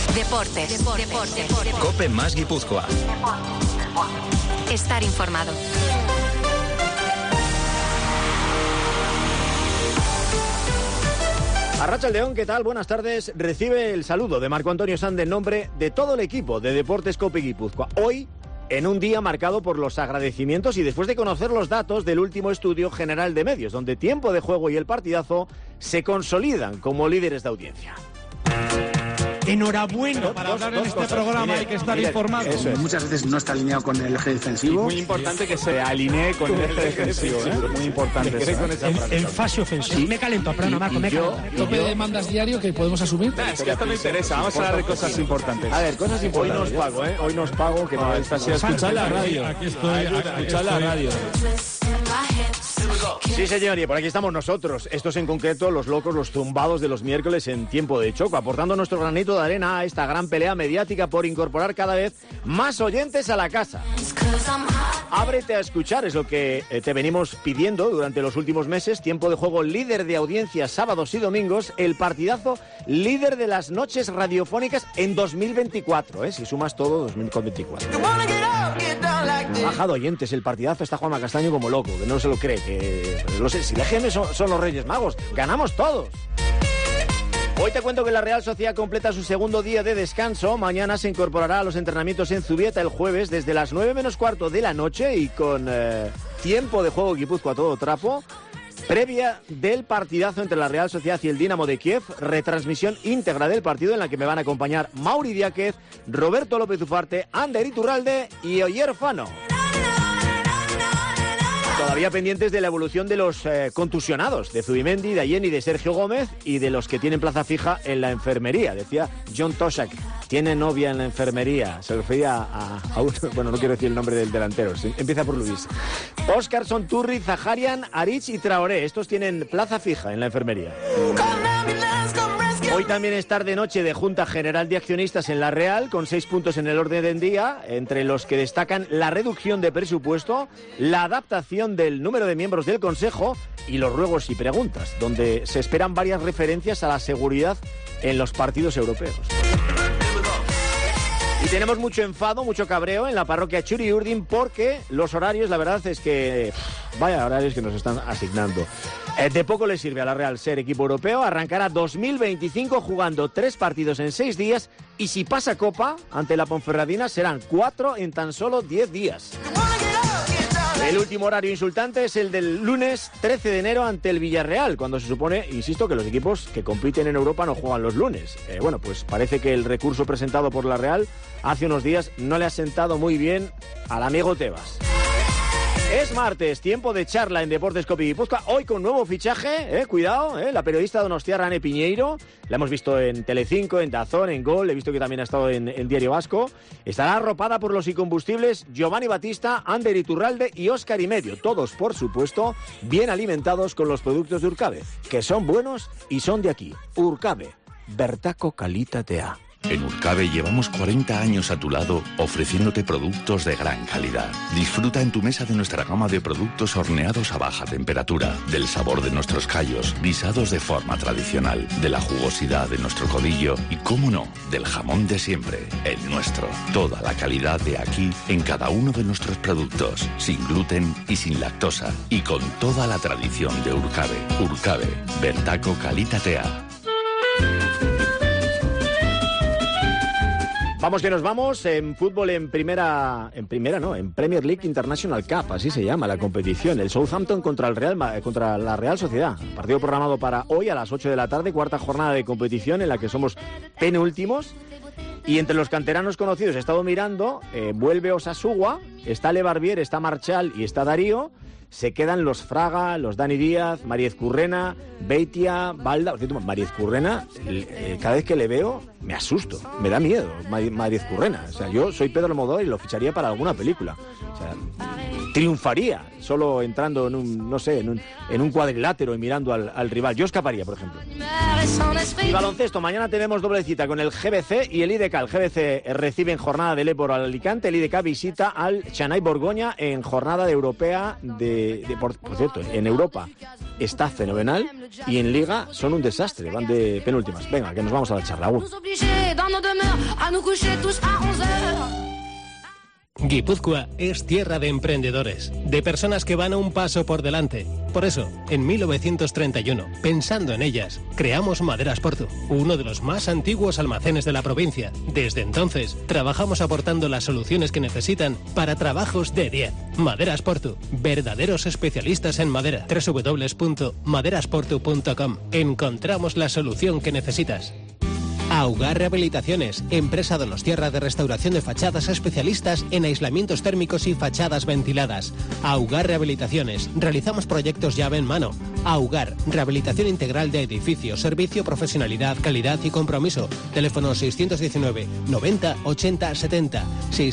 Deportes. COPE más Guipúzcoa. Estar informado. Arratsaldeón, ¿qué tal? Buenas tardes. Recibe el saludo de Marco Antonio Sande en nombre de todo el equipo de Deportes COPE Guipúzcoa. Hoy, en un día marcado por los agradecimientos y después de conocer los datos del último estudio general de medios, donde Tiempo de Juego y El Partidazo se consolidan como líderes de audiencia. Enhorabuena para hablar en este programa, hay que estar informado. Eso es. Muchas veces no está alineado con el eje defensivo. Muy importante que se alinee con el eje defensivo, ¿eh? Muy importante eso, En fase ofensiva. Sí, me calento, perdona, Marco, me calento. ¿Tope de demandas diario que podemos asumir? Es que esto me interesa, vamos a hablar de cosas importantes. A ver, cosas importantes. Hoy nos pago, ¿eh? Hoy nos pago, que no está así. Escuchad la radio. Aquí estoy, escuchad la radio. Sí, señor, y por aquí estamos nosotros. Estos en concreto, los locos, los zumbados de los miércoles en Tiempo de Choco, aportando nuestro granito de arena a esta gran pelea mediática por incorporar cada vez más oyentes a la casa. Ábrete a escuchar, es lo que te venimos pidiendo durante los últimos meses. Tiempo de Juego líder de audiencias sábados y domingos. El Partidazo líder de las noches radiofónicas en 2024, ¿eh? Si sumas todo, 2024. Ha bajado oyentes el Partidazo, está Juanma Castaño como loco, que no se lo cree, que no sé, si la GM son los Reyes Magos, ganamos todos. Hoy te cuento que la Real Sociedad completa su segundo día de descanso. Mañana se incorporará a los entrenamientos en Zubieta el jueves desde las 9 menos cuarto de la noche y con Tiempo de Juego Guipúzcoa a todo trapo. Previa del partidazo entre la Real Sociedad y el Dinamo de Kiev, retransmisión íntegra del partido en la que me van a acompañar Mauri Diáquez, Roberto López Ufarte, Ander Iturralde y Oyer Fano. Todavía pendientes de la evolución de los contusionados, de Zubimendi, de Ayeni, de Sergio Gómez y de los que tienen plaza fija en la enfermería. Decía John Toshak, tiene novia en la enfermería. Se refería a uno, bueno, no quiero decir el nombre del delantero, empieza por Luis. Oscarson, Turri, Zaharian, Arich y Traoré, estos tienen plaza fija en la enfermería. Hoy también es tarde-noche de Junta General de Accionistas en la Real, con 6 puntos en el orden del día, entre los que destacan la reducción de presupuesto, la adaptación del número de miembros del Consejo y los ruegos y preguntas, donde se esperan varias referencias a la seguridad en los partidos europeos. Y tenemos mucho enfado, mucho cabreo en la parroquia Churi Urdin porque los horarios, la verdad es que vaya horarios que nos están asignando. De poco le sirve a la Real ser equipo europeo. Arrancará 2025 jugando 3 partidos en 6 días y si pasa Copa ante la Ponferradina serán 4 en tan solo 10 días. El último horario insultante es el del lunes 13 de enero ante el Villarreal, cuando se supone, insisto, que los equipos que compiten en Europa no juegan los lunes. Bueno, pues parece que el recurso presentado por la Real hace unos días no le ha sentado muy bien al amigo Tebas. Es martes, tiempo de charla en Deportes COPE Guipúzcoa. Hoy con nuevo fichaje, cuidado, la periodista donostiarra Ane Piñeiro. La hemos visto en Telecinco, en DAZN, en Gol. He visto que también ha estado en Diario Vasco. Estará arropada por los incombustibles Giovanni Batista, Ander Iturralde y Óscar y Medio. Todos, por supuesto, bien alimentados con los productos de Urcabe, que son buenos y son de aquí. Urcabe, bertako kalitatea. En Urcabe llevamos 40 años a tu lado ofreciéndote productos de gran calidad. Disfruta en tu mesa de nuestra gama de productos horneados a baja temperatura, del sabor de nuestros callos, guisados de forma tradicional, de la jugosidad de nuestro codillo y, cómo no, del jamón de siempre, el nuestro. Toda la calidad de aquí en cada uno de nuestros productos, sin gluten y sin lactosa, y con toda la tradición de Urcabe. Urcabe, bertako kalitatea. Vamos que nos vamos en fútbol en Premier League International Cup, así se llama la competición. El Southampton contra la Real Sociedad. Partido programado para hoy a las 8 de la tarde, cuarta jornada de competición en la que somos penúltimos. Y entre los canteranos conocidos he estado mirando, vuelve Osasugua, está Le Barbier, está Marchal y está Darío. Se quedan los Fraga, los Dani Díaz, Mariez Currena, Beitia, Balda. Mariez Currena, cada vez que le veo me asusto, me da miedo Mariez Currena. O sea, yo soy Pedro Almodóvar y lo ficharía para alguna película. O sea, triunfaría solo entrando en un cuadrilátero y mirando al rival. Yo escaparía, por ejemplo. Y baloncesto, mañana tenemos doble cita con el GBC y el IDK. El GBC recibe en jornada del Éboro al Alicante, el IDK visita al Chanay Borgoña en jornada de europea por cierto, en Europa está fenomenal y en Liga son un desastre, van de penúltimas. Venga, que nos vamos a la charla. Guipúzcoa es tierra de emprendedores, de personas que van un paso por delante. Por eso, en 1931, pensando en ellas, creamos Maderas Portu, uno de los más antiguos almacenes de la provincia. Desde entonces, trabajamos aportando las soluciones que necesitan para trabajos de 10. Maderas Portu, verdaderos especialistas en madera. www.maderasportu.com. Encontramos la solución que necesitas. Augar Rehabilitaciones, empresa donostiarra de restauración de fachadas, especialistas en aislamientos térmicos y fachadas ventiladas. Augar Rehabilitaciones, realizamos proyectos llave en mano. Augar, rehabilitación integral de edificios, servicio, profesionalidad, calidad y compromiso. Teléfono 619 90 80 70.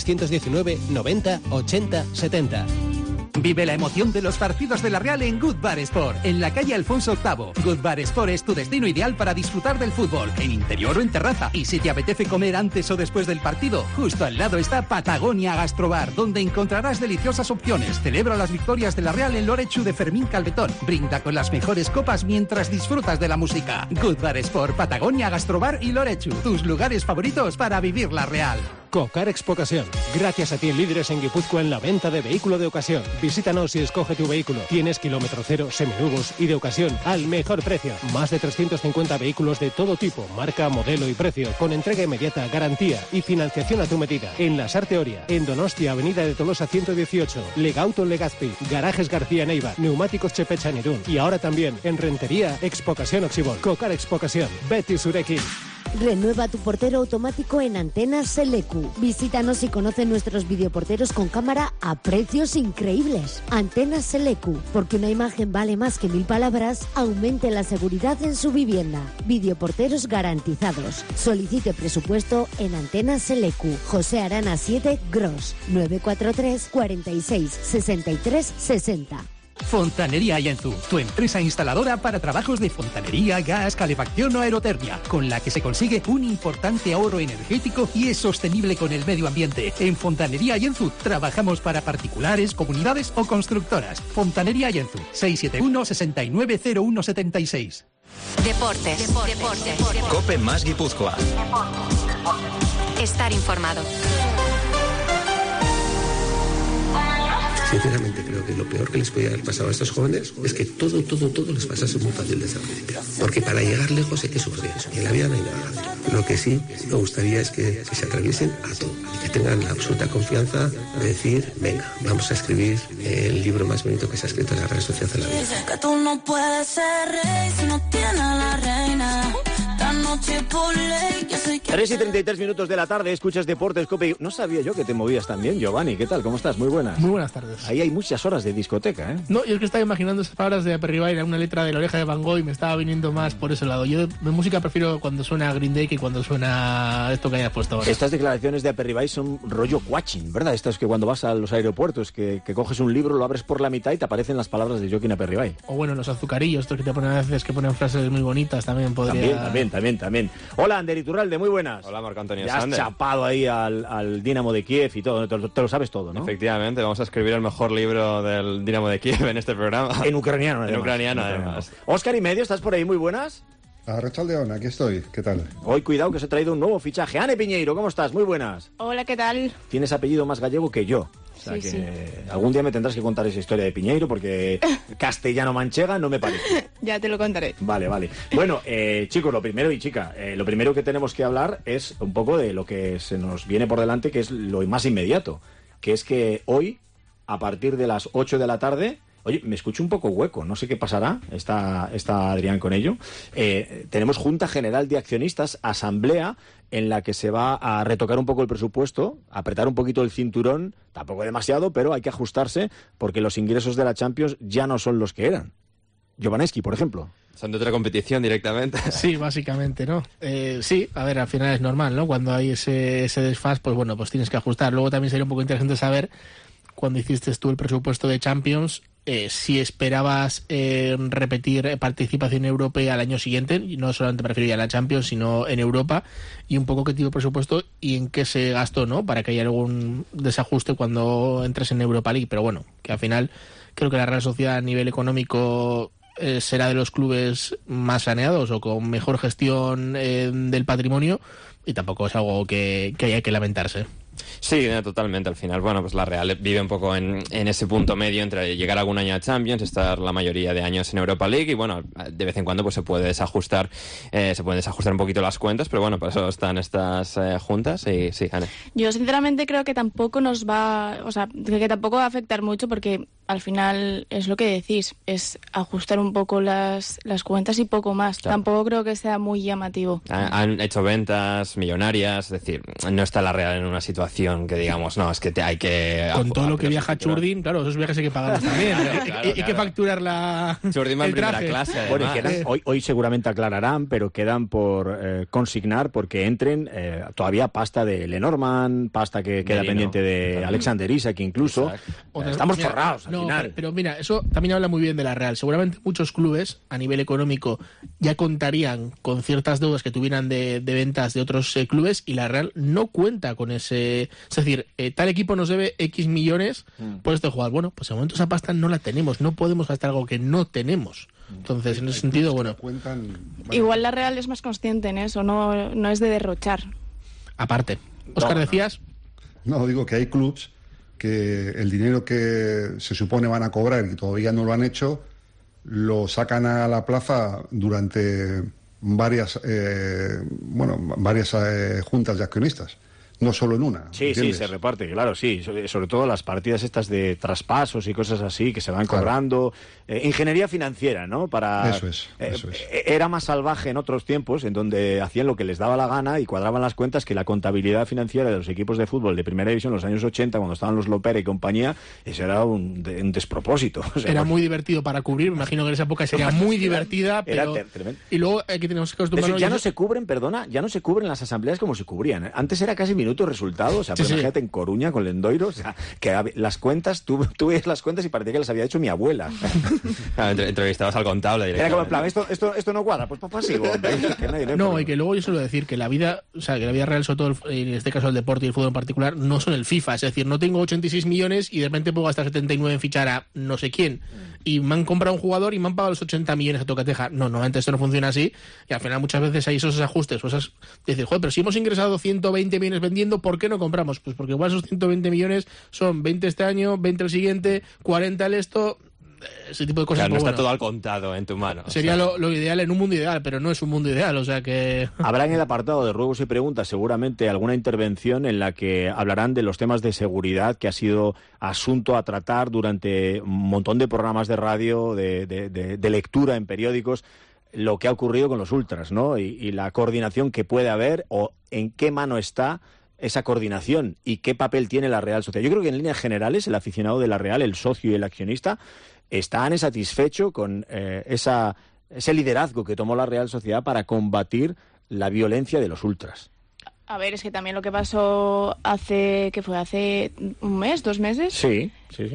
619 90 80 70. Vive la emoción de los partidos de la Real en Good Bar Sport, en la calle Alfonso VIII. Good Bar Sport es tu destino ideal para disfrutar del fútbol, en interior o en terraza. Y si te apetece comer antes o después del partido, justo al lado está Patagonia Gastrobar, donde encontrarás deliciosas opciones. Celebra las victorias de la Real en Lorechu de Fermín Calvetón. Brinda con las mejores copas mientras disfrutas de la música. Good Bar Sport, Patagonia Gastrobar y Lorechu, tus lugares favoritos para vivir la Real. Cocar Expocasión. Gracias a ti, líderes en Guipúzcoa en la venta de vehículo de ocasión. Visítanos y escoge tu vehículo. Tienes kilómetro cero, seminuevos y de ocasión al mejor precio. Más de 350 vehículos de todo tipo, marca, modelo y precio, con entrega inmediata, garantía y financiación a tu medida. En la Sarteoria, en Donostia, Avenida de Tolosa 118, Legauto en Legazpi, Garajes García Neiva, Neumáticos Chepecha en Irún y ahora también en Rentería Expocasión Oxibol. Cocar Expocasión. Betty Surekin. Renueva tu portero automático en Antenas Selecu. Visítanos y conoce nuestros videoporteros con cámara a precios increíbles. Antenas Selecu, porque una imagen vale más que 1000 palabras, aumente la seguridad en su vivienda. Videoporteros garantizados. Solicite presupuesto en Antenas Selecu. José Arana 7 Gros, 943 46 63 60. Fontanería Yenzu, tu empresa instaladora para trabajos de fontanería, gas, calefacción o aerotermia, con la que se consigue un importante ahorro energético y es sostenible con el medio ambiente. En Fontanería Yenzu trabajamos para particulares, comunidades o constructoras. Fontanería Yenzu, 671 690176. Deportes. Cope más Guipúzcoa. Estar informado. Sinceramente creo que lo peor que les podía haber pasado a estos jóvenes es que todo les pasase muy fácil desde el principio. Porque para llegar lejos hay que sufrir. Y en la vida no hay nada fácil. Lo que sí me gustaría es que se atreviesen a todo. Y que tengan la absoluta confianza de decir, venga, vamos a escribir el libro más bonito que se ha escrito en la Real Sociedad de la vida. Dicen que tú no puedes ser rey si no tienes a la reina. 3:33 de la tarde, escuchas Deportes Cope. No sabía yo que te movías tan bien, Giovanni. ¿Qué tal? ¿Cómo estás? Muy buenas. Muy buenas tardes. Ahí hay muchas horas de discoteca, ¿eh? No, yo es que estaba imaginando esas palabras de Aperribaire, una letra de La Oreja de Van Gogh y me estaba viniendo más por ese lado. Yo de música prefiero cuando suena Green Day que cuando suena esto que hayas puesto ahora. Estas declaraciones de Aperribaire son rollo watching, ¿verdad? Esto es que cuando vas a los aeropuertos, que coges un libro, lo abres por la mitad y te aparecen las palabras de Joaquín Aperribaire. O bueno, los azucarillos, estos que te ponen a veces, que ponen frases muy bonitas, también podría... También. Hola, Ander Iturralde, muy buenas. Hola, Marco Antonio Ya has Sander. chapado ahí al Dinamo de Kiev y todo, te lo sabes todo, ¿no? Efectivamente, vamos a escribir el mejor libro del Dinamo de Kiev en este programa. En ucraniano, además. Óscar y Medio, ¿estás por ahí? Muy buenas. Arrachaldeón, aquí estoy. ¿Qué tal? Hoy, cuidado, que os he traído un nuevo fichaje. Ane Piñeiro, ¿cómo estás? Muy buenas. Hola, ¿qué tal? Tienes apellido más gallego que yo. O sea Sí, que algún día me tendrás que contar esa historia de Piñeiro porque castellano-manchega no me parece. Ya te lo contaré. Vale. Bueno, chicos, lo primero que tenemos que hablar es un poco de lo que se nos viene por delante, que es lo más inmediato, que es que hoy, a partir de las 8 de la tarde... Oye, me escucho un poco hueco, no sé qué pasará, está Adrián con ello. Tenemos Junta General de Accionistas, asamblea en la que se va a retocar un poco el presupuesto, apretar un poquito el cinturón, tampoco demasiado, pero hay que ajustarse porque los ingresos de la Champions ya no son los que eran. Giovaneski, por ejemplo. Son de otra competición directamente. Sí, básicamente, ¿no? Sí, a ver, al final es normal, ¿no? Cuando hay ese desfase, pues bueno, pues tienes que ajustar. Luego también sería un poco interesante saber, cuando hiciste tú el presupuesto de Champions, si esperabas repetir participación europea al año siguiente, y no solamente me refiero a la Champions, sino en Europa, y un poco qué tipo de presupuesto y en qué se gastó, ¿no? Para que haya algún desajuste cuando entres en Europa League. Pero bueno, que al final creo que la Real Sociedad a nivel económico será de los clubes más saneados o con mejor gestión del patrimonio, y tampoco es algo que haya que lamentarse. Sí, totalmente. Al final, bueno, pues la Real vive un poco en ese punto medio entre llegar algún año a Champions, estar la mayoría de años en Europa League, y bueno, de vez en cuando pues se pueden desajustar un poquito las cuentas, pero bueno, para eso están estas juntas. Y sí, Ana. Yo sinceramente creo que tampoco que tampoco va a afectar mucho, porque al final es lo que decís, es ajustar un poco las cuentas y poco más. Claro. Tampoco creo que sea muy llamativo. Han hecho ventas millonarias, es decir, no está la Real en una situación que digamos, no, es que hay que... Con todo lo que viaja Churdin, claro, esos viajes hay que pagarlos también. Hay que facturar Churdin va en primera clase. Bueno, hoy seguramente aclararán, pero quedan por consignar porque entren todavía pasta de Lenormand, pasta que queda pendiente de también. Alexander Isak incluso. Estamos forrados al final. Pero mira, eso también habla muy bien de la Real. Seguramente muchos clubes a nivel económico ya contarían con ciertas deudas que tuvieran de ventas de otros clubes, y la Real no cuenta con ese... Es decir, tal equipo nos debe X millones por este jugador. Bueno, pues de momento esa pasta no la tenemos, no podemos gastar algo que no tenemos. Entonces, en ese sentido, bueno... Igual la Real es más consciente en eso, no es de derrochar. Aparte. Óscar, ¿decías? No, digo que hay clubs que el dinero que se supone van a cobrar y todavía no lo han hecho, lo sacan a la plaza durante varias juntas de accionistas. No solo en una. Sí, ¿entiendes? Sí, se reparte, claro, sí. Sobre todo las partidas estas de traspasos y cosas así que se van cobrando. Ingeniería financiera, ¿no? Eso es. Era más salvaje en otros tiempos, en donde hacían lo que les daba la gana y cuadraban las cuentas, que la contabilidad financiera de los equipos de fútbol de Primera División en los años 80, cuando estaban los Lopera y compañía, eso era un despropósito. O sea, era muy divertido para cubrir, me imagino que en esa época sería muy divertida, pero... Y luego aquí tenemos que acostumbrarnos... Ya no se cubren las asambleas como se cubrían. Antes era casi minuto resultado, o sea, pues imagínate en Coruña con Lendoiro, o sea, que las cuentas, tú ves las cuentas y parecía que las había hecho mi abuela. Claro, entrevistabas al contable. Era como en plan, esto no cuadra, pues papá sigo. No, y que luego yo suelo decir que la vida real, sobre todo en este caso el deporte y el fútbol en particular, no son el FIFA, es decir, no tengo 86 millones y de repente puedo gastar 79 en fichar a no sé quién, y me han comprado un jugador y me han pagado los 80 millones a tocateja. No, normalmente esto no funciona así, y al final muchas veces hay esos ajustes, o esas, decir, joder, pero si hemos ingresado 120 millones vendiendo, ¿por qué no compramos? Pues porque igual esos 120 millones son 20 este año, 20 el siguiente, 40 el esto, ese tipo de cosas. Claro, no está todo al contado en tu mano. Sería lo ideal en un mundo ideal, pero no es un mundo ideal, o sea que... Habrá en el apartado de ruegos y preguntas seguramente alguna intervención en la que hablarán de los temas de seguridad, que ha sido asunto a tratar durante un montón de programas de radio, de lectura en periódicos, lo que ha ocurrido con los ultras, ¿no? Y la coordinación que puede haber, o en qué mano está esa coordinación y qué papel tiene la Real Sociedad. Yo creo que en líneas generales el aficionado de la Real, el socio y el accionista, están satisfechos con ese liderazgo que tomó la Real Sociedad para combatir la violencia de los ultras. A ver, es que también lo que pasó hace un mes, 2 meses. Sí.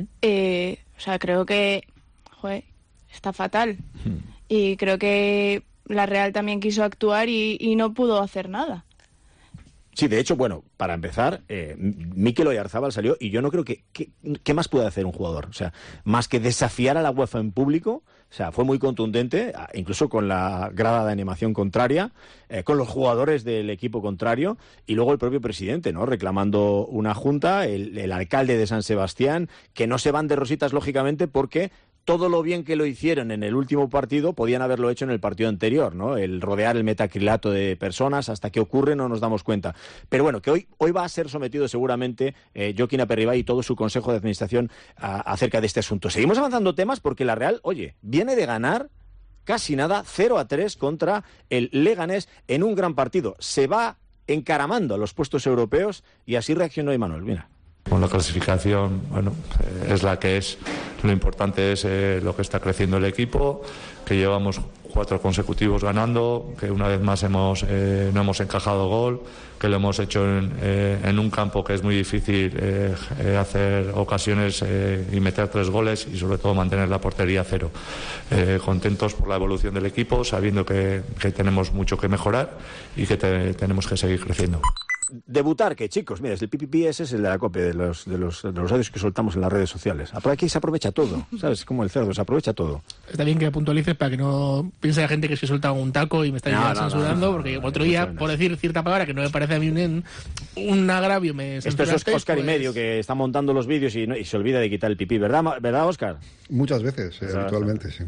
O sea, creo que está fatal. Y creo que la Real también quiso actuar y no pudo hacer nada. Sí, de hecho, bueno, para empezar, Mikel Oyarzabal salió y yo no creo que... ¿Qué más puede hacer un jugador? O sea, más que desafiar a la UEFA en público. O sea, fue muy contundente, incluso con la grada de animación contraria, con los jugadores del equipo contrario, y luego el propio presidente, ¿no? Reclamando una junta, el alcalde de San Sebastián, que no se van de rositas, lógicamente, porque todo lo bien que lo hicieron en el último partido podían haberlo hecho en el partido anterior, ¿no? El rodear el metacrilato de personas, hasta que ocurre no nos damos cuenta. Pero bueno, que hoy va a ser sometido seguramente Joaquín Aperribay y todo su consejo de administración acerca de este asunto. Seguimos avanzando temas porque la Real, viene de ganar casi nada, 0-3 contra el Leganés en un gran partido. Se va encaramando a los puestos europeos y así reaccionó Imanol. Mira. la clasificación, bueno, es la que es. Lo importante es lo que está creciendo el equipo, que llevamos 4 consecutivos ganando, que una vez más no hemos encajado gol, que lo hemos hecho en un campo que es muy difícil hacer ocasiones y meter 3 goles y sobre todo mantener la portería 0. Contentos por la evolución del equipo, sabiendo que tenemos mucho que mejorar y que tenemos que seguir creciendo. Debutar, que chicos, mira, el PPP ese es el de la copia de los audios que soltamos en las redes sociales. Por aquí se aprovecha todo, ¿sabes? Como el cerdo, se aprovecha todo. Está bien que puntualices para que no piense la gente que se suelta un taco y me estáis censurando, porque otro día, por decir cierta palabra que no me parece a mí un agravio, me censuraste. Esto es Óscar y medio, que está montando los vídeos y se olvida de quitar el pipí, ¿verdad, Óscar? Muchas veces, habitualmente, sí.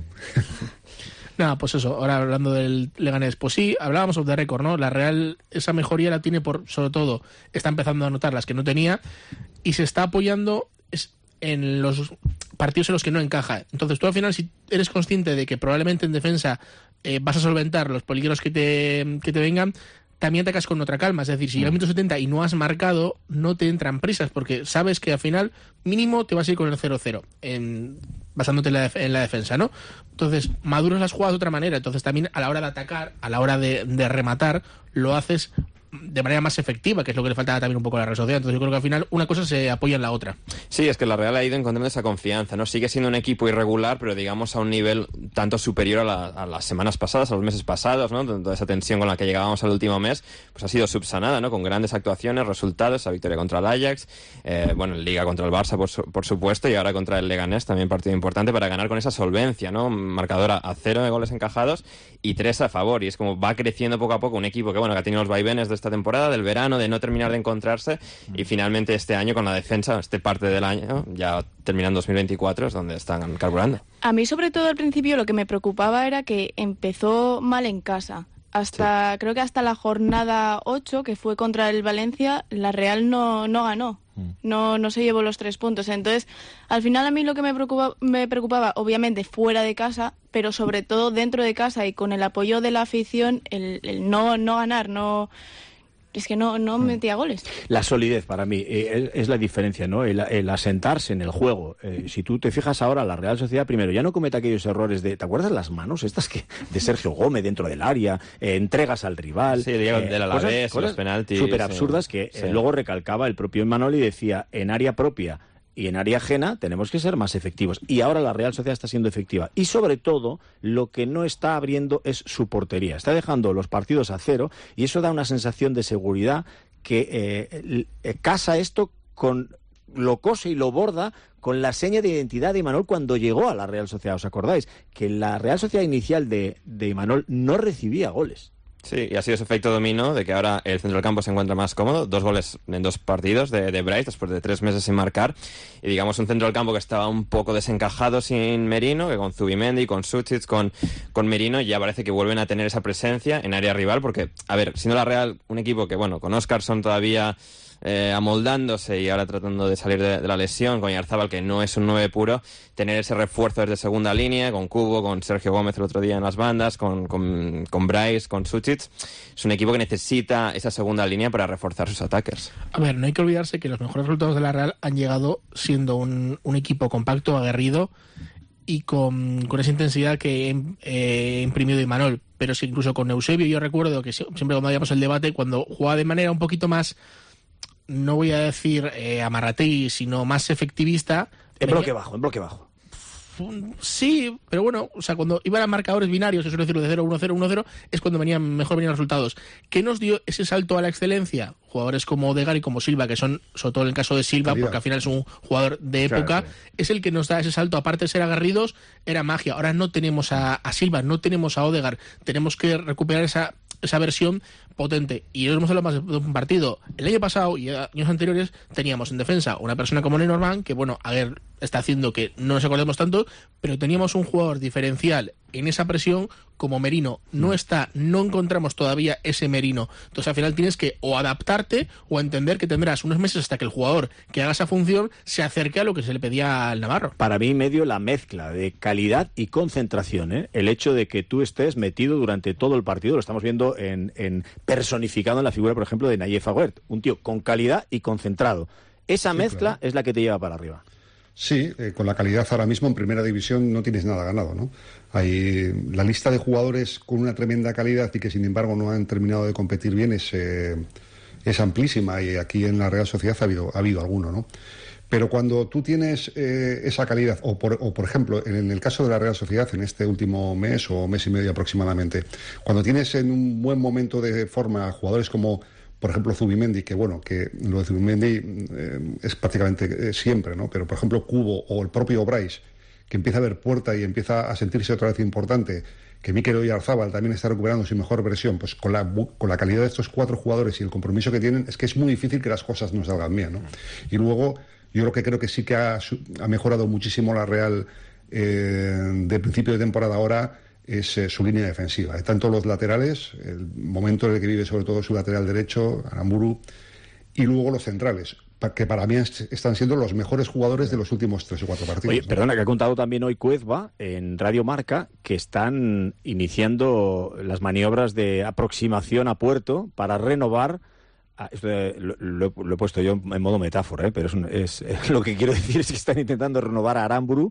Nada, pues eso, ahora hablando del Leganés, pues sí, hablábamos off the record, ¿no? La Real, esa mejoría la tiene sobre todo, está empezando a notar las que no tenía y se está apoyando en los partidos en los que no encaja. Entonces tú al final, si eres consciente de que probablemente en defensa vas a solventar los peligros que te vengan, también atacas con otra calma. Es decir, si llega al minuto 70 y no has marcado, no te entran prisas, porque sabes que al final mínimo te vas a ir con el 0-0, basándote en la defensa, ¿no? Entonces, maduras las jugadas de otra manera. Entonces también a la hora de atacar, a la hora de rematar, lo haces de manera más efectiva, que es lo que le faltaba también un poco a la Real Sociedad. Entonces yo creo que al final una cosa se apoya en la otra. Sí, es que la Real ha ido encontrando esa confianza, ¿no? Sigue siendo un equipo irregular, pero digamos a un nivel tanto superior a las semanas pasadas, a los meses pasados, ¿no? Toda esa tensión con la que llegábamos al último mes, pues ha sido subsanada, ¿no? Con grandes actuaciones, resultados, esa victoria contra el Ajax, en Liga contra el Barça, por supuesto, y ahora contra el Leganés, también partido importante para ganar con esa solvencia, ¿no? Marcadora a 0 de goles encajados y 3 a favor, y es como va creciendo poco a poco un equipo que ha tenido los vaivenes de esta temporada, del verano, de no terminar de encontrarse, y finalmente este año con la defensa, parte del año, ya terminando 2024, es donde están carburando. A mí sobre todo al principio lo que me preocupaba era que empezó mal en casa. Creo que hasta la jornada 8, que fue contra el Valencia, la Real no ganó. No se llevó los 3 puntos. Entonces, al final a mí lo que me preocupaba, obviamente fuera de casa, pero sobre todo dentro de casa y con el apoyo de la afición, el no ganar, es que no metía goles. La solidez para mí es la diferencia, ¿no? El asentarse en el juego. Si tú te fijas ahora, la Real Sociedad primero ya no comete aquellos errores ¿te acuerdas las manos estas de Sergio Gómez dentro del área, entregas al rival? Sí, del Alavés, los penaltis. Súper absurdas que luego recalcaba el propio Imanol y decía, en área propia y en área ajena tenemos que ser más efectivos. Y ahora la Real Sociedad está siendo efectiva. Y sobre todo, lo que no está abriendo es su portería. Está dejando los partidos a 0 y eso da una sensación de seguridad que casa esto con... lo cose y lo borda con la seña de identidad de Imanol cuando llegó a la Real Sociedad. ¿Os acordáis? Que la Real Sociedad inicial de Imanol no recibía goles. Sí, y ha sido ese efecto dominó de que ahora el centro del campo se encuentra más cómodo. 2 goles en 2 partidos de Bryce después de 3 meses sin marcar. Y digamos un centro del campo que estaba un poco desencajado sin Merino, que con Zubimendi, con Sucic, con Merino ya parece que vuelven a tener esa presencia en área rival. Porque, siendo la Real un equipo que, con Óscarson todavía amoldándose y ahora tratando de salir de la lesión, con Yarzábal, que no es un 9 puro, tener ese refuerzo desde segunda línea, con Cubo, con Sergio Gómez el otro día en las bandas, con Bryce, con Sucic, es un equipo que necesita esa segunda línea para reforzar sus ataques. No hay que olvidarse que los mejores resultados de la Real han llegado siendo un equipo compacto, aguerrido y con esa intensidad que ha imprimido Imanol. Pero sí, incluso con Eusebio, yo recuerdo que siempre cuando habíamos el debate, cuando jugaba de manera un poquito más, no voy a decir amarrategui, sino más efectivista. En bloque bajo. Sí, pero cuando iban a marcadores binarios, eso es decir, de 0-1-0, 1-0, es cuando mejor venían los resultados. ¿Qué nos dio ese salto a la excelencia? Jugadores como Odegaard y como Silva, que son, sobre todo en el caso de Silva, porque al final es un jugador de época, es el que nos da ese salto. Aparte de ser aguerridos, era magia. Ahora no tenemos a Silva, no tenemos a Odegaard. Tenemos que recuperar esa versión potente. Y hemos hablado más de un partido. El año pasado y años anteriores teníamos en defensa una persona como Lenormand, que está haciendo que no nos acordemos tanto, pero teníamos un jugador diferencial en esa presión como Merino. No encontramos todavía ese Merino. Entonces al final tienes que o adaptarte o entender que tendrás unos meses hasta que el jugador que haga esa función se acerque a lo que se le pedía al Navarro. Para mí la mezcla de calidad y concentración, el hecho de que tú estés metido durante todo el partido, lo estamos viendo personificado en la figura, por ejemplo, de Nayef Aguert, un tío con calidad y concentrado. Esa mezcla es la que te lleva para arriba. Sí, con la calidad ahora mismo en primera división no tienes nada ganado, ¿no? Hay la lista de jugadores con una tremenda calidad y que sin embargo no han terminado de competir bien es amplísima, y aquí en la Real Sociedad ha habido alguno, ¿no? Pero cuando tú tienes esa calidad, o por ejemplo, en el caso de la Real Sociedad, en este último mes o mes y medio aproximadamente, cuando tienes en un buen momento de forma jugadores como, por ejemplo, Zubimendi, que bueno, que lo de Zubimendi es prácticamente siempre, ¿no? Pero por ejemplo, Cubo o el propio Brais, que empieza a ver puerta y empieza a sentirse otra vez importante, que Mikel Oyarzabal también está recuperando su mejor versión, pues con la calidad de estos 4 jugadores y el compromiso que tienen, es que es muy difícil que las cosas no salgan bien, ¿no? Y luego, yo creo que sí que ha mejorado muchísimo la Real de principio de temporada ahora, es su línea defensiva. Tanto los laterales, el momento en el que vive sobre todo su lateral derecho, Aramburu, y luego los centrales, que para mí están siendo los mejores jugadores de los últimos 3 o 4 partidos. Oye, perdona, que ha contado también hoy Cuezba en Radio Marca que están iniciando las maniobras de aproximación a puerto para renovar. Esto lo he puesto yo en modo metáfora, pero es lo que quiero decir es que están intentando renovar a Aramburu,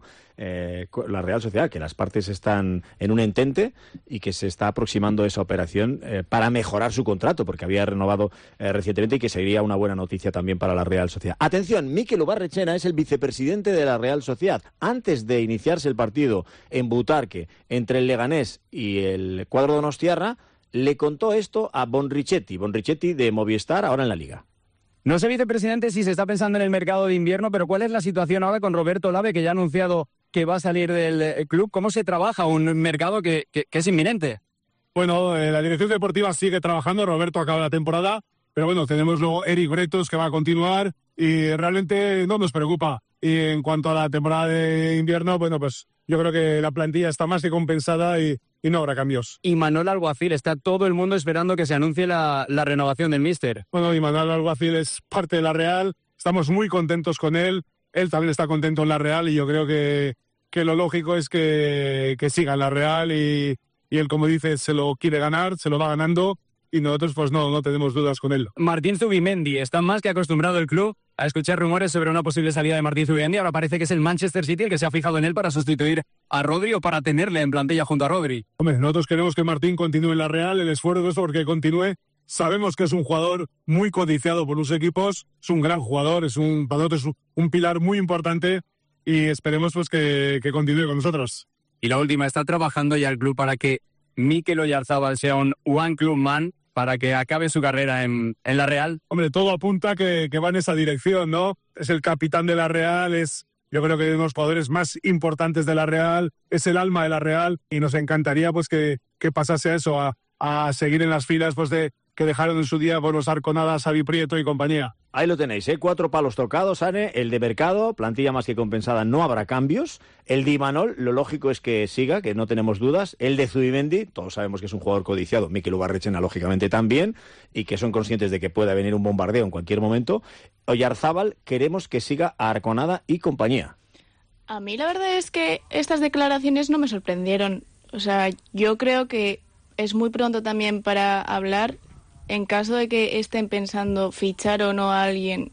la Real Sociedad, que las partes están en un entente y que se está aproximando esa operación para mejorar su contrato, porque había renovado recientemente, y que sería una buena noticia también para la Real Sociedad. Atención, Mikel Ubarrechena es el vicepresidente de la Real Sociedad. Antes de iniciarse el partido en Butarque entre el Leganés y el cuadro donostiarra, le contó esto a Bonrichetti de Movistar, ahora en la Liga. No sé, vicepresidente, si se está pensando en el mercado de invierno, pero ¿cuál es la situación ahora con Roberto Olave, que ya ha anunciado que va a salir del club? ¿Cómo se trabaja un mercado que es inminente? Bueno, la dirección deportiva sigue trabajando, Roberto acaba la temporada, pero bueno, tenemos luego Eric Bretos, que va a continuar, y realmente no nos preocupa. Y en cuanto a la temporada de invierno, bueno, pues yo creo que la plantilla está más que compensada y no habrá cambios. Y Manuel Alguacil, está todo el mundo esperando que se anuncie la renovación del míster. Bueno, y Manuel Alguacil es parte de la Real, estamos muy contentos con él también está contento en la Real, y yo creo que lo lógico es que siga en la Real, y él, como dice, se lo quiere ganar, se lo va ganando, y nosotros pues no tenemos dudas con él. Martín Zubimendi, está más que acostumbrado el club a escuchar rumores sobre una posible salida de Martín Zubimendi. Ahora parece que es el Manchester City el que se ha fijado en él para sustituir a Rodri, o para tenerle en plantilla junto a Rodri. Hombre, nosotros queremos que Martín continúe en la Real, el esfuerzo es porque continúe. Sabemos que es un jugador muy codiciado por los equipos, es un gran jugador, es un pilar muy importante, y esperemos pues que continúe con nosotros. Y la última, ¿está trabajando ya el club para que Mikel Oyarzabal sea un One Club Man, para que acabe su carrera en la Real? Hombre, todo apunta que va en esa dirección, ¿no? Es el capitán de la Real, yo creo que uno de los jugadores más importantes de la Real, es el alma de la Real, y nos encantaría pues que pasase a eso, a seguir en las filas pues que dejaron en su día los Arconada, Xavi Prieto y compañía. Ahí lo tenéis, 4 palos tocados, Ane. El de Mercado, plantilla más que compensada, no habrá cambios. El de Imanol, lo lógico es que siga, que no tenemos dudas. El de Zubimendi, todos sabemos que es un jugador codiciado. Mikel Ubarrechena, lógicamente, también, y que son conscientes de que puede venir un bombardeo en cualquier momento. Oyarzabal, queremos que siga a Arconada y compañía. A mí la verdad es que estas declaraciones no me sorprendieron. O sea, yo creo que es muy pronto también para hablar. En caso de que estén pensando fichar o no a alguien,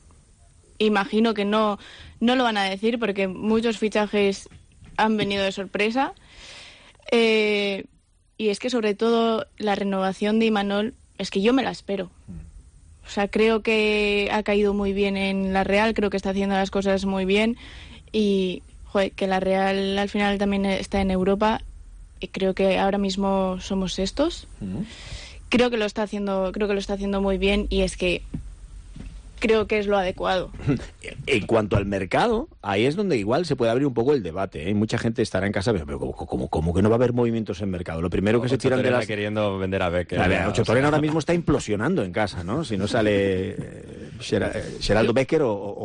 imagino que no lo van a decir, porque muchos fichajes han venido de sorpresa. Y es que sobre todo la renovación de Imanol, es que yo me la espero. O sea, creo que ha caído muy bien en la Real, creo que está haciendo las cosas muy bien, y que la Real al final también está en Europa, y creo que ahora mismo somos sextos. Creo que lo está haciendo muy bien, y es que creo que es lo adecuado. En cuanto al mercado, ahí es donde igual se puede abrir un poco el debate, ¿eh? Mucha gente estará en casa, pero ¿cómo que no va a haber movimientos en mercado? Lo primero que se tiran de las... queriendo vender a Becker. Ocho Torena ahora mismo está implosionando en casa, ¿no? Si no sale Geraldo Becker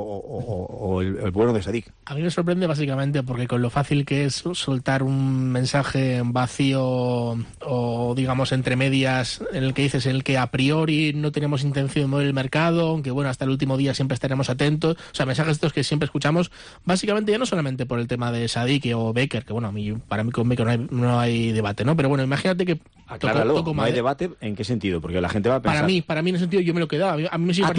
o el bueno de Sadik. A mí me sorprende básicamente porque con lo fácil que es soltar un mensaje vacío o digamos entre medias, en el que dices en el que a priori no tenemos intención de mover el mercado, aunque bueno, hasta el último día siempre estaremos atentos. O sea, mensajes estos que siempre escuchamos, básicamente ya no solamente por el tema de Sadik o Becker, que bueno, para mí con Becker no hay debate, ¿no? Pero bueno, imagínate que... Acláralo, no hay debate, ¿en qué sentido? Porque la gente va a pensar... Para mí en ese sentido yo me lo quedaba. A mí me sigue ¿tú te lo quedabas?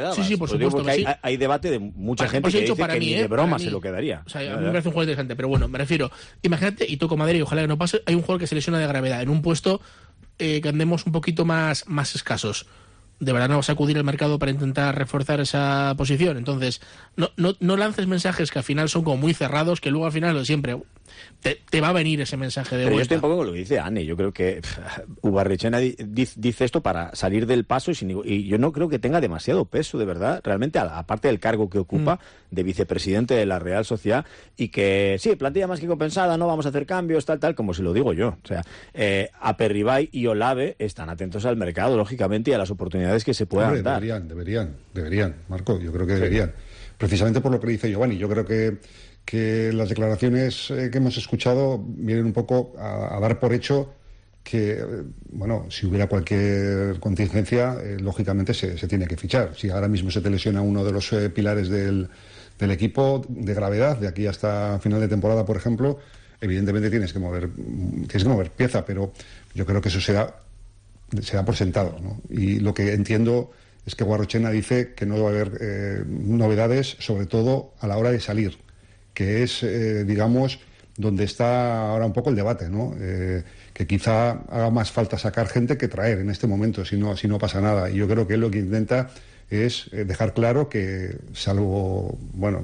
quedabas. Sí, por supuesto que sí. Hay debate de mucha gente que dice que ni de broma se lo quedaría. O sea, a mí me parece un jugador interesante, pero bueno, me refiero, imagínate, y toco madera y ojalá que no pase, hay un jugador que se lesiona de gravedad en un puesto que andemos un poquito más escasos. De verdad no vas a acudir al mercado para intentar reforzar esa posición. Entonces, no lances mensajes que al final son como muy cerrados, que luego al final siempre te va a venir ese mensaje de Pero vuelta. yo estoy un poco con lo que dice Anne. Yo creo que Ubarrechena dice esto para salir del paso y yo no creo que tenga demasiado peso, de verdad, realmente, aparte del cargo que ocupa de vicepresidente de la Real Sociedad, y que sí, plantilla más que compensada, no vamos a hacer cambios, tal, como se lo digo yo. O sea, Aperribay y Olave están atentos al mercado, lógicamente, y a las oportunidades que se puedan dar. Deberían, Marco, yo creo que deberían. Precisamente por lo que dice Giovanni, yo creo que las declaraciones que hemos escuchado vienen un poco a dar por hecho que, bueno, si hubiera cualquier contingencia, lógicamente se tiene que fichar. Si ahora mismo se te lesiona uno de los pilares del equipo de gravedad, de aquí hasta final de temporada, por ejemplo, evidentemente tienes que mover pieza, pero yo creo que eso se da por sentado, ¿no? Y lo que entiendo es que Guarrochena dice que no va a haber novedades, sobre todo a la hora de salir, que es, digamos, donde está ahora un poco el debate, ¿no? Que quizá haga más falta sacar gente que traer en este momento, si no pasa nada. Y yo creo que él lo que intenta es dejar claro que, salvo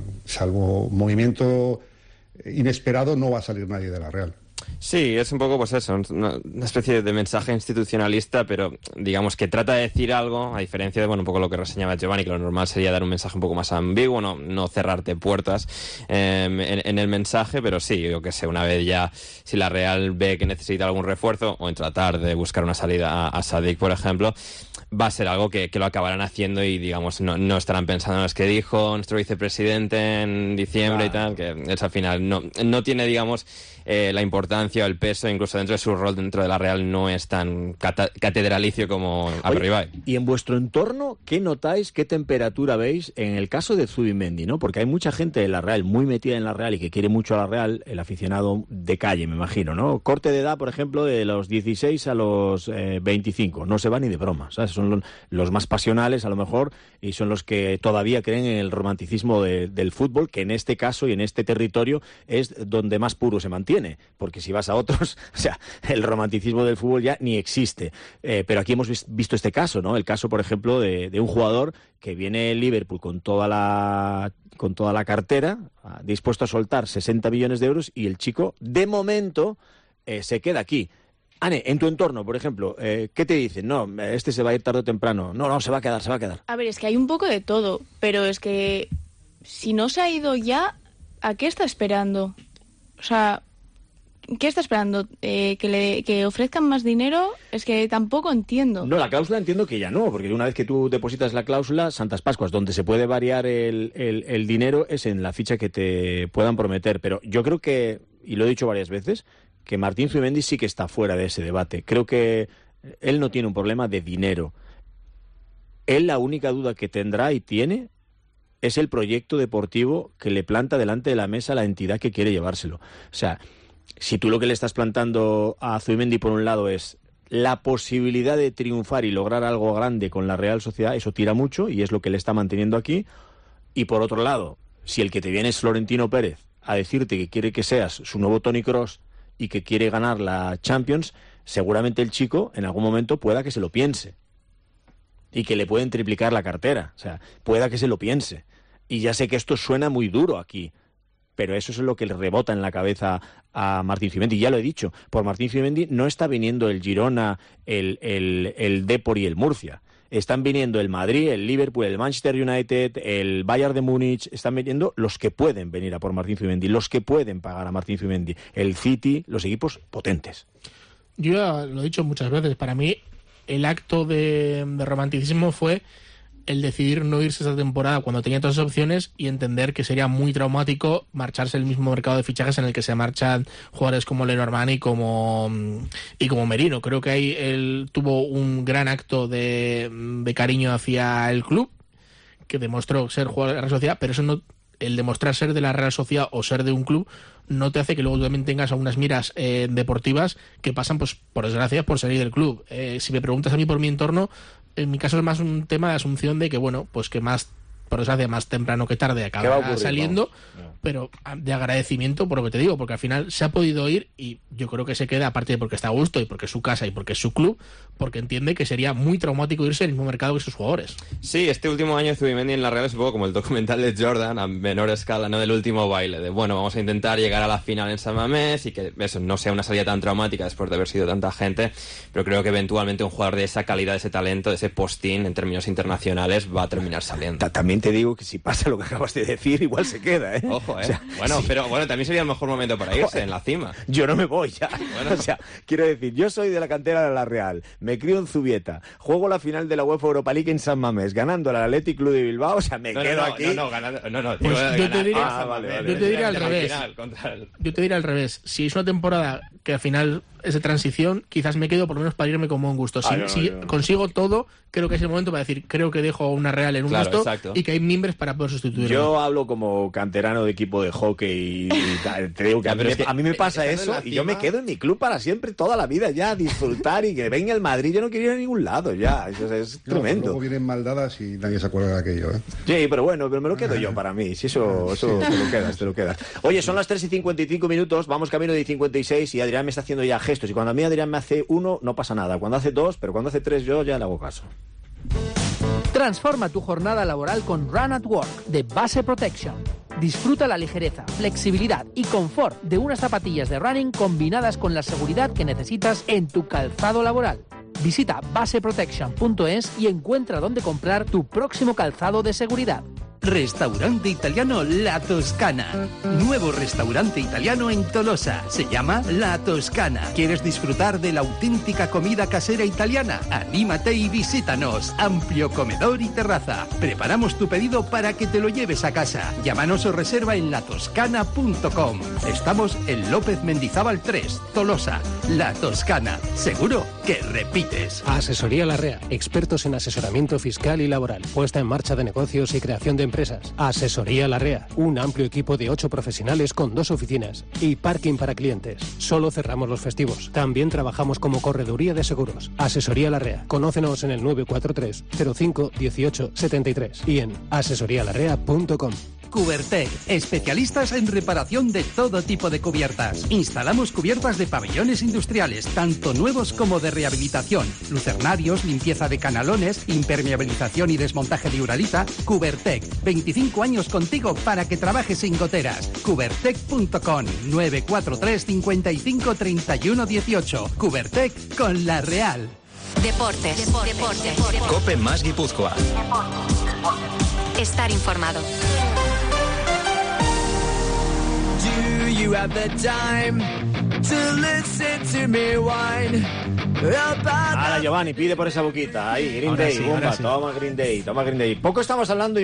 movimiento inesperado, no va a salir nadie de la Real. Sí, es un poco pues eso, una especie de mensaje institucionalista, pero digamos que trata de decir algo, a diferencia de un poco lo que reseñaba Giovanni, que lo normal sería dar un mensaje un poco más ambiguo, no cerrarte puertas en el mensaje, pero sí, yo que sé, una vez ya, si la Real ve que necesita algún refuerzo, o en tratar de buscar una salida a Sadik, por ejemplo, va a ser algo que lo acabarán haciendo y, digamos, no estarán pensando en lo que dijo nuestro vicepresidente en diciembre y tal, que es al final no tiene, digamos, la importancia o el peso, incluso dentro de su rol dentro de la Real, no es tan catedralicio como Aperribay. Y en vuestro entorno, ¿qué notáis, qué temperatura veis en el caso de Zubimendi, ¿no? Porque hay mucha gente de la Real muy metida en la Real y que quiere mucho a la Real, el aficionado de calle, me imagino, ¿no? Corte de edad, por ejemplo, de los 16 a los 25, no se va ni de broma, ¿sabes? Son los más pasionales, a lo mejor, y son los que todavía creen en el romanticismo del fútbol, que en este caso y en este territorio es donde más puro se mantiene, porque si vas a otros, o sea, el romanticismo del fútbol ya ni existe. Pero aquí hemos visto este caso, ¿no? El caso, por ejemplo, de un jugador que viene el Liverpool con toda la cartera, dispuesto a soltar 60 millones de euros, y el chico, de momento, se queda aquí. Anne, en tu entorno, por ejemplo, ¿qué te dicen? No, este se va a ir tarde o temprano. No, se va a quedar. A ver, es que hay un poco de todo, pero es que si no se ha ido ya, ¿a qué está esperando? O sea, ¿qué está esperando? ¿Que ofrezcan más dinero? Es que tampoco entiendo. No, la cláusula entiendo que ya no, porque una vez que tú depositas la cláusula, Santas Pascuas, donde se puede variar el dinero es en la ficha que te puedan prometer. Pero yo creo que, y lo he dicho varias veces, que Martín Zubimendi sí que está fuera de ese debate. Creo que él no tiene un problema de dinero. Él, la única duda que tendrá y tiene es el proyecto deportivo que le planta delante de la mesa la entidad que quiere llevárselo. O sea, si tú lo que le estás plantando a Zubimendi, por un lado, es la posibilidad de triunfar y lograr algo grande con la Real Sociedad, eso tira mucho y es lo que le está manteniendo aquí. Y por otro lado, si el que te viene es Florentino Pérez a decirte que quiere que seas su nuevo Toni Kroos y que quiere ganar la Champions, seguramente el chico en algún momento pueda que se lo piense y que le pueden triplicar la cartera. O sea, pueda que se lo piense. Y ya sé que esto suena muy duro aquí, pero eso es lo que le rebota en la cabeza a Martín Zubimendi. Ya lo he dicho, por Martín Zubimendi no está viniendo el Girona, el Depor y el Murcia. Están viniendo el Madrid, el Liverpool, el Manchester United, el Bayern de Múnich. Están viniendo los que pueden venir a por Martín Zubimendi, los que pueden pagar a Martín Zubimendi. El City, los equipos potentes. Yo ya lo he dicho muchas veces, para mí el acto de romanticismo fue el decidir no irse esa temporada cuando tenía todas esas opciones y entender que sería muy traumático marcharse el mismo mercado de fichajes en el que se marchan jugadores como Lenormand y como Merino. Creo que ahí él tuvo un gran acto de cariño hacia el club, que demostró ser jugador de la Real Sociedad, pero eso no, el demostrar ser de la Real Sociedad o ser de un club no te hace que luego tú también tengas algunas miras deportivas que pasan, pues por desgracia, por salir del club. Si me preguntas a mí por mi entorno, en mi caso es más un tema de asunción de que, bueno, pues que más, por desgracia, más temprano que tarde acabará saliendo, pero de agradecimiento por lo que te digo, porque al final se ha podido ir y yo creo que se queda, aparte de porque está a gusto y porque es su casa y porque es su club, porque entiende que sería muy traumático irse al mismo mercado que sus jugadores. Sí, este último año Zubimendi en la Real es un poco como el documental de Jordan a menor escala, ¿no? Del último baile, de bueno, vamos a intentar llegar a la final en San Mamés y que eso no sea una salida tan traumática después de haber sido tanta gente, pero creo que eventualmente un jugador de esa calidad, de ese talento, de ese postín en términos internacionales va a terminar saliendo. También te digo que si pasa lo que acabas de decir, igual se queda, ¿eh? Ojo, ¿eh? O sea, bueno, sí. Pero bueno, también sería el mejor momento para irse, en la cima. Yo no me voy ya. Bueno. O sea, quiero decir, yo soy de la cantera de la Real, me crío en Zubieta, juego la final de la UEFA Europa League en San Mamés, ganando al Athletic Club de Bilbao, o sea, me quedo aquí. Pues yo te diría al revés. Yo te diría al revés. Si es una temporada que al final es de transición, quizás me quedo por lo menos para irme con buen gusto. Si consigo todo, creo que es el momento para decir, creo que dejo una Real en un gusto, exacto, y que hay mimbres para poder sustituirlo. Yo hablo como canterano de equipo de hockey y te digo que a mí me pasa eso y yo me quedo en mi club para siempre, toda la vida ya, a disfrutar y que venga el Madrid. Yo no quiero ir a ningún lado ya, es tremendo. Luego vienen maldadas y nadie se acuerda de aquello, ¿eh? Sí, pero bueno, me lo quedo yo para mí. Si eso te lo quedas. Oye, son las 3:55, vamos camino de 56 y Adrián me está haciendo ya gestos. Y cuando a mí Adrián me hace 1, no pasa nada. Cuando hace 2, pero cuando hace 3 yo ya le hago caso. Transforma tu jornada laboral con Run at Work de Base Protection. Disfruta la ligereza, flexibilidad y confort de unas zapatillas de running combinadas con la seguridad que necesitas en tu calzado laboral. Visita baseprotection.es y encuentra dónde comprar tu próximo calzado de seguridad. Restaurante italiano La Toscana. Nuevo restaurante italiano en Tolosa. Se llama La Toscana. ¿Quieres disfrutar de la auténtica comida casera italiana? Anímate y visítanos. Amplio comedor y terraza. Preparamos tu pedido para que te lo lleves a casa. Llámanos o reserva en latoscana.com. Estamos en López Mendizábal 3, Tolosa. La Toscana. Seguro que repites. Asesoría Larrea. Expertos en asesoramiento fiscal y laboral. Puesta en marcha de negocios y creación de empresas. Asesoría Larrea. Un amplio equipo de 8 profesionales con 2 oficinas y parking para clientes. Solo cerramos los festivos. También trabajamos como correduría de seguros. Asesoría Larrea. Conócenos en el 943 05 18 73 y en asesorialarrea.com. Cubertec, especialistas en reparación de todo tipo de cubiertas. Instalamos cubiertas de pabellones industriales, tanto nuevos como de rehabilitación, lucernarios, limpieza de canalones, impermeabilización y desmontaje de uralita. Cubertec, 25 años contigo para que trabajes sin goteras. Cubertec.com, 943 55 31 18. Cubertec con la Real. Deportes. Cope más Guipúzcoa. Estar informado. Do you have the time to listen to me whine? Ahora Giovanni pide por esa boquita. Ahí, Green Ahora Day, sí, bomba, ahora sí. toma Green Day. Poco estamos hablando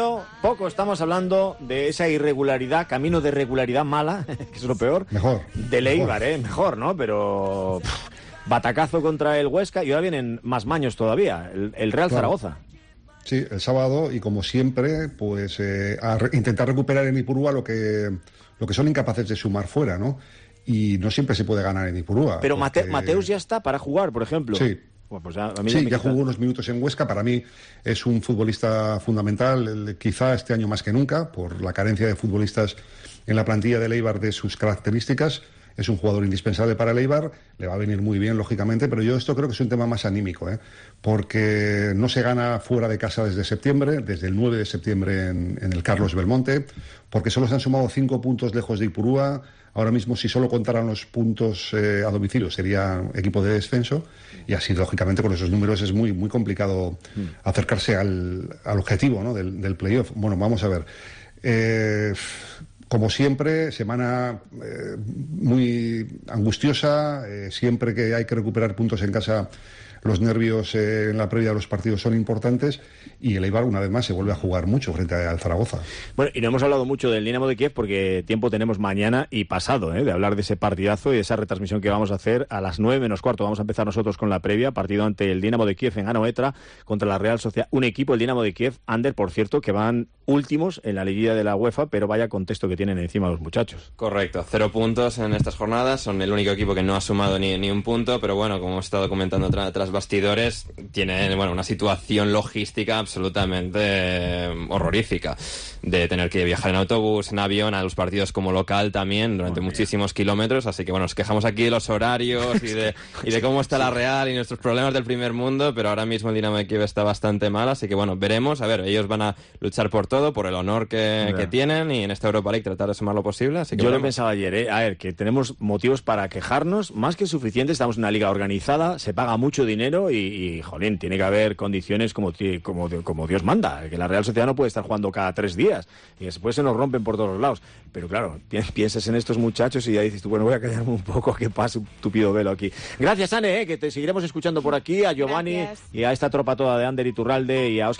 de esa irregularidad, camino de regularidad mala, que es lo peor. Mejor. De Leibar, mejor, ¿no? Pero batacazo contra el Huesca y ahora vienen más maños todavía, el Real Zaragoza. Sí, el sábado, y como siempre, pues intentar recuperar en Ipurúa lo que son incapaces de sumar fuera, ¿no? Y no siempre se puede ganar en Ipurúa. Pero porque... Mateus ya está para jugar, por ejemplo. Sí. Bueno, pues a mí ya jugó unos minutos en Huesca. Para mí es un futbolista fundamental, quizá este año más que nunca, por la carencia de futbolistas en la plantilla de Leibar de sus características. Es un jugador indispensable para el Eibar, le va a venir muy bien, lógicamente, pero yo esto creo que es un tema más anímico, porque no se gana fuera de casa desde septiembre, desde el 9 de septiembre en el Carlos Belmonte, porque solo se han sumado 5 puntos lejos de Ipurúa. Ahora mismo, si solo contaran los puntos a domicilio, sería equipo de descenso, y así, lógicamente, con esos números es muy, muy complicado acercarse al objetivo, ¿no? del playoff. Bueno, vamos a ver. Como siempre, semana muy angustiosa, siempre que hay que recuperar puntos en casa, los nervios en la previa de los partidos son importantes, y el Eibar una vez más se vuelve a jugar mucho frente al Zaragoza. Bueno, y no hemos hablado mucho del Dinamo de Kiev porque tiempo tenemos mañana y pasado, de hablar de ese partidazo y de esa retransmisión que vamos a hacer a las 9:15. Vamos a empezar nosotros con la previa, partido ante el Dinamo de Kiev en Anoeta contra la Real Sociedad. Un equipo, el Dinamo de Kiev, Ander, por cierto, que van últimos en la liguilla de la UEFA, pero vaya contexto que tienen encima los muchachos. Correcto, 0 puntos en estas jornadas, son el único equipo que no ha sumado ni un punto, pero bueno, como hemos estado comentando tras bastidores tienen, bueno, una situación logística absolutamente horrorífica, de tener que viajar en autobús, en avión, a los partidos como local también, durante muchísimos kilómetros, así que bueno, nos quejamos aquí de los horarios y de cómo está la Real y nuestros problemas del primer mundo, pero ahora mismo el Dinamo de Kiev está bastante mal, así que bueno, veremos, a ver, ellos van a luchar por todo, por el honor que tienen, y en esta Europa League tratar de sumar lo posible, así que yo lo pensaba ayer, a ver, que tenemos motivos para quejarnos, más que suficientes, estamos en una liga organizada, se paga mucho dinero y jolín, tiene que haber condiciones como Dios manda, que la Real Sociedad no puede estar jugando cada 3 días, y después se nos rompen por todos los lados, pero claro, piensas en estos muchachos y ya dices tú, bueno, voy a callarme un poco, que pase un tupido velo aquí. Gracias, Anne, que te seguiremos escuchando por aquí, a Giovanni. Gracias. Y a esta tropa toda de Ander Iturralde y a Óscar